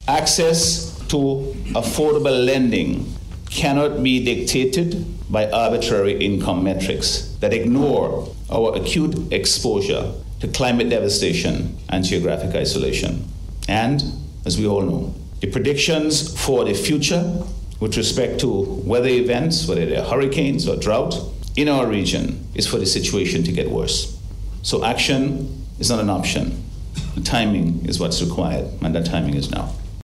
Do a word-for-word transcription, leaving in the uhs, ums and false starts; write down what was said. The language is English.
Access to affordable lending cannot be dictated by arbitrary income metrics that ignore our acute exposure to climate devastation and geographic isolation. And, as we all know, the predictions for the future with respect to weather events, whether they're hurricanes or drought, in our region is for the situation to get worse. So action is not an option. The timing is what's required, and that timing is now.